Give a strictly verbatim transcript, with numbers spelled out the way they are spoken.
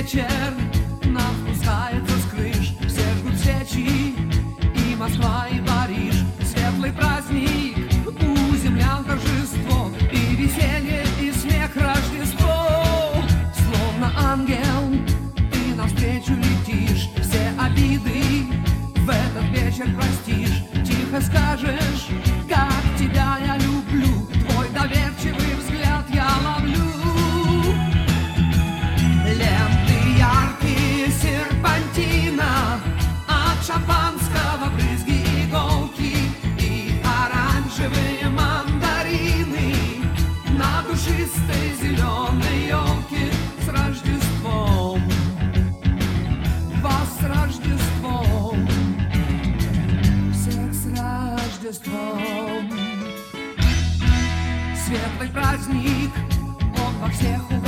вечер нам спускается с крыш. Все жгут свечи, и Москва, и Париж. Светлый праздник, у землян торжество, и веселье, и смех, Рождество. Словно ангел ты навстречу летишь, все обиды в этот вечер простишь. Тихо скажешь, как тебя я люблю, твой доверчивый взгляд я ловлю. Ленты яркие серпантина, от шампанского брызги, иголки и оранжевые мандарины на душистой зеленой елке. С Рождеством, вас с Рождеством, всех с Рождеством. Светлый праздник, он во всех уголках.